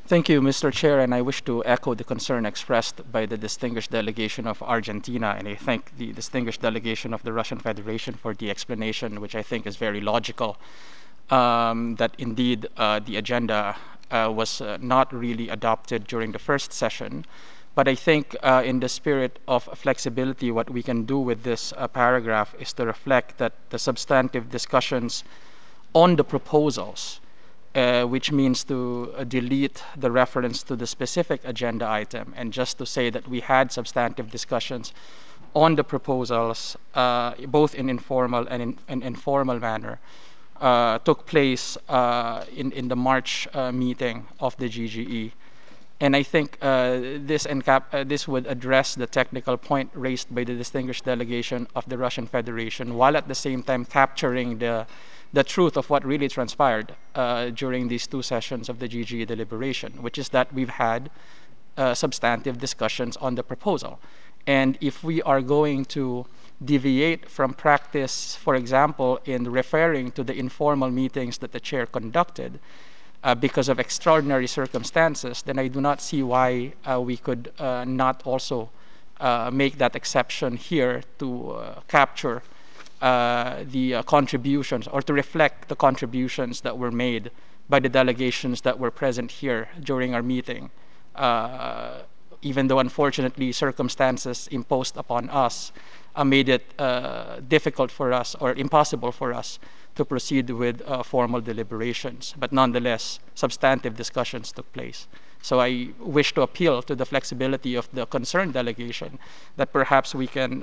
Thank you, Mr. Chair, and I wish to echo the concern expressed by the distinguished delegation of Argentina, and I thank the distinguished delegation of the Russian Federation for the explanation, which I think is very logical, that indeed the agenda was not really adopted during the first session. But I think in the spirit of flexibility, what we can do with this paragraph is to reflect that the substantive discussions on the proposals, which means to delete the reference to the specific agenda item and just to say that we had substantive discussions on the proposals, both in informal and in formal manner, took place in the March meeting of the GGE. And I think this would address the technical point raised by the distinguished delegation of the Russian Federation, while at the same time capturing the truth of what really transpired during these two sessions of the GGE deliberation, which is that we've had substantive discussions on the proposal. And if we are going to deviate from practice, for example, in referring to the informal meetings that the chair conducted, because of extraordinary circumstances, then I do not see why we could not also make that exception here to capture the contributions or to reflect the contributions that were made by the delegations that were present here during our meeting. Even though unfortunately circumstances imposed upon us made it difficult for us or impossible for us to proceed with formal deliberations. But nonetheless, substantive discussions took place. So I wish to appeal to the flexibility of the concerned delegation that perhaps we can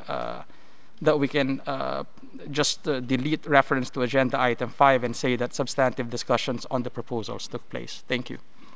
just delete reference to agenda item 5 and say that substantive discussions on the proposals took place. Thank you.